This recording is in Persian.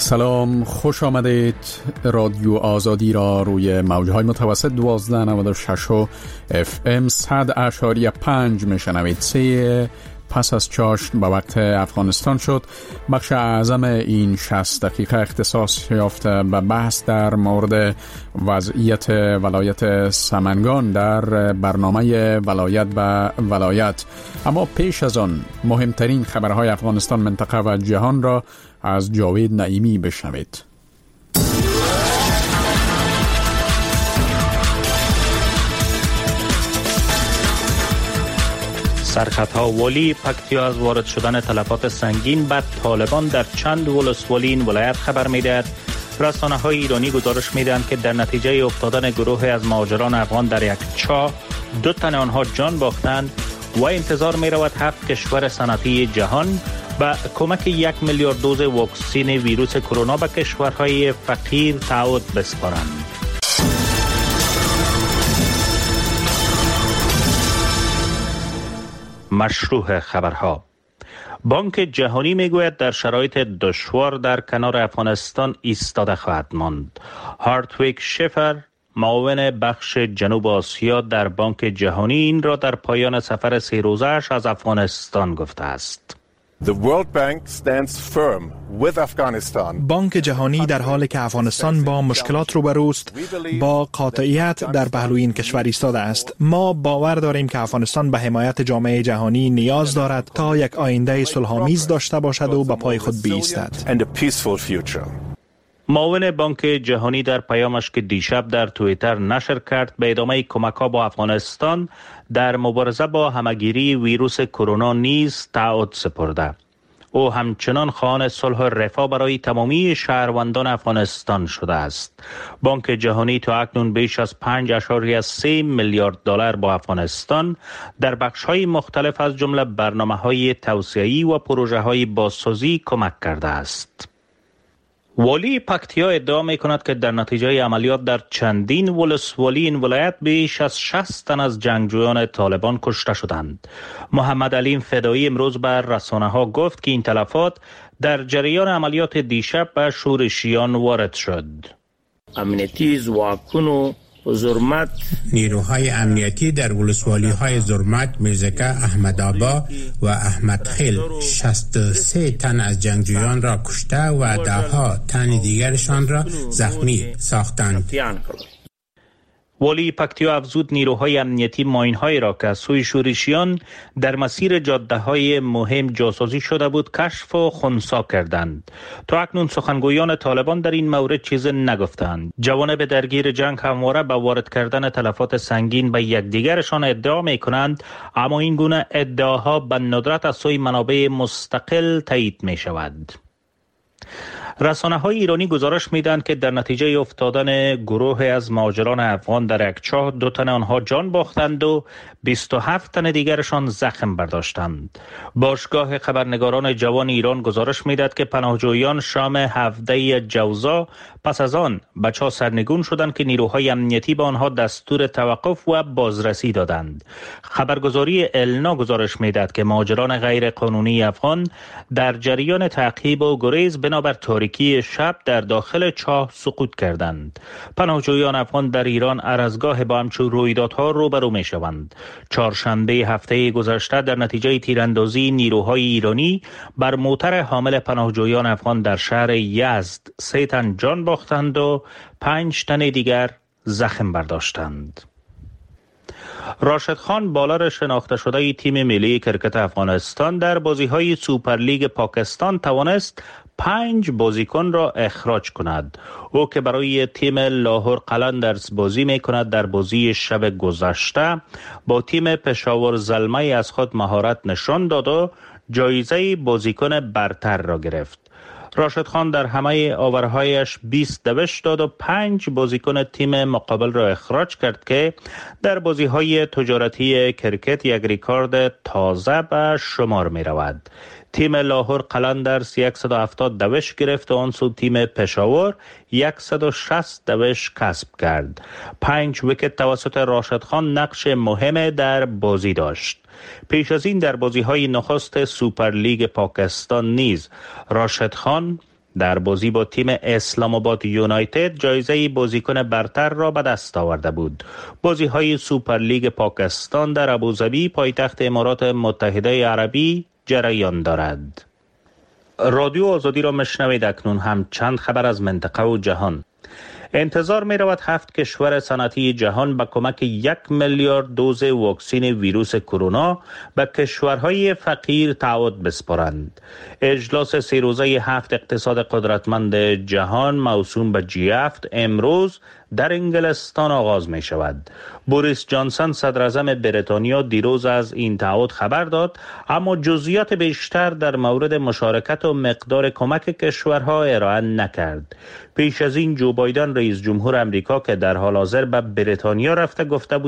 سلام، خوش آمدید. رادیو آزادی را روی موجهای متوسط 1296 و FM 100.5 میشنوید. 3 پس از چاشت به وقت افغانستان شد. بخش اعظم این 60 دقیقه اختصاص یافته به بحث در مورد وضعیت ولایت سمنگان در برنامه ولایت به ولایت. اما پیش از آن مهمترین خبرهای افغانستان، منطقه و جهان را از جاوید نعیمی بشنوید. سرخطها والی پکتیا از وارد شدن تلفات سنگین بر طالبان در چند ولسوالی این ولایت خبر می‌دهد. رسانه‌های ایرانی گزارش می‌دهند که در نتیجه افتادن گروهی از مهاجران افغان در یک چاه 2 تن آنها جان باختند و انتظار می‌رود 7 کشور صنعتی جهان با کمک 1 میلیارد دوز واکسن ویروس کرونا به کشورهای فقیر تعهد بسپارند. مشروع خبرها. بانک جهانی میگوید در شرایط دشوار در کنار افغانستان ایستاده خواهد ماند. هارتویک شفر، معاون بخش جنوب آسیا در بانک جهانی، این را در پایان سفر 3 روزه‌اش از افغانستان گفته است. The World Bank stands firm with Afghanistan. بانک جهانی در حالی که افغانستان با مشکلات روبروست با قاطعیت در پهلوی این کشور ایستاده است. ما باور داریم که افغانستان به حمایت جامعه جهانی نیاز دارد تا یک آینده صلح‌آمیز داشته باشد و به پای خود بایستد. معاون بانک جهانی در پیامش که دیشب در توییتر نشر کرد به ادامه کمک‌ها با افغانستان در مبارزه با همه‌گیری ویروس کرونا نیز تعهد سپرده. او همچنان خواهان صلح و رفاه برای تمامی شهروندان افغانستان شده است. بانک جهانی تا اکنون بیش از 5.3 میلیارد دلار با افغانستان در بخش‌های مختلف از جمله برنامه‌های توسعه‌ای و پروژه‌های بازسازی کمک کرده است. والی پکتیا ادعا می کند که در نتیجه عملیات در چندین ولسوالی این ولایت بیش از 60 تن از جنگجویان طالبان کشته شدند. محمد علیم فدایی امروز بر رسانه‌ها گفت که این تلفات در جریان عملیات دیشب به شورشیان وارد شد. امنیتی زواکونو زرمت، نیروهای امنیتی در ولسوالی‌های زرمت، میرزکه، احمدآبا و احمدخیل 63 تن از جنگجویان را کشته و ده‌ها تن دیگرشان را زخمی ساختند. والی پکتیا افزود نیروهای امنیتی ماین‌هایی را که از سوی شورشیان در مسیر جاده‌های مهم جاسازی شده بود کشف و خنثی کردند. تا اکنون سخنگویان طالبان در این مورد چیزی نگفتند. جوانب درگیر جنگ همواره به وارد کردن تلفات سنگین به یکدیگرشان ادعا می‌کنند، اما این گونه ادعاها به ندرت از سوی منابع مستقل تایید می‌شود. رسانه‌های ایرانی گزارش می‌دهند که در نتیجه افتادن گروه از مهاجران افغان در یک چاه 2 تن آنها جان باختند و 27 تن دیگرشان زخم برداشتند. باشگاه خبرنگاران جوان ایران گزارش می‌دهد که پناهجویان شام 17 جوزا پس از آن به چاه سرنگون شدند که نیروهای امنیتی به آنها دستور توقف و بازرسی دادند. خبرگزاری النا گزارش می‌دهد که مهاجران غیر قانونی افغان در جریان تعقیب و گریز بنابر تاریکی شب در داخل چاه سقوط کردند. پناهجویان افغان در ایران هر از گاه با همچون رویدادها روبرو می‌شوند. چهارشنبه هفته گذشته در نتیجه تیراندازی نیروهای ایرانی بر موتر حامل پناهجویان افغان در شهر یزد 3 تن جان باختند و 5 تن دیگر زخم برداشتند. راشد خان، بالر شناخته شده تیم ملی کرکت افغانستان، در بازی‌های سوپرلیگ پاکستان توانست 5 بازیکن را اخراج کند. او که برای تیم لاهور قلندرز بازی می کند در بازی شب گذشته با تیم پشاور زلمه از خود مهارت نشان داد و جایزه بازیکن برتر را گرفت. راشد خان در همه آورهایش 20 دوش داد و 5 بازیکن تیم مقابل را اخراج کرد که در بازی‌های تجارتی کرکت یک ریکارد تازه به شمار می رود. تیم لاهور قلندرز 170 دوش گرفت و آن سو تیم پشاور 160 دوش کسب کرد. 5 ویکت توسط راشد خان نقش مهم در بازی داشت. پیش از این در بازی‌های نخست سوپرلیگ پاکستان نیز راشد خان در بازی با تیم اسلام آباد یونایتد جایزه بازیکن برتر را به دست آورده بود. بازی‌های سوپرلیگ پاکستان در ابوظبی پایتخت امارات متحده عربی جریان دارد. رادیو آزادی را میشنوید. اکنون هم چند خبر از منطقه و جهان. انتظار می رود 7 کشور صنعتی جهان به کمک 1 میلیارد دوز واکسن ویروس کرونا به کشورهای فقیر تعهد بسپارند. اجلاس 3 روزه 7 اقتصاد قدرتمند جهان موسوم به G7 امروز در انگلستان آغاز می شود. بوریس جانسون صدر اعظم بریتانیا دیروز از این تعهد خبر داد، اما جزئیات بیشتر در مورد مشارکت و مقدار کمک کشورها ارائه نکرد. پیش از این جو بایدن رئیس جمهور امریکا که در حال حاضر به بریتانیا رفته گفته بود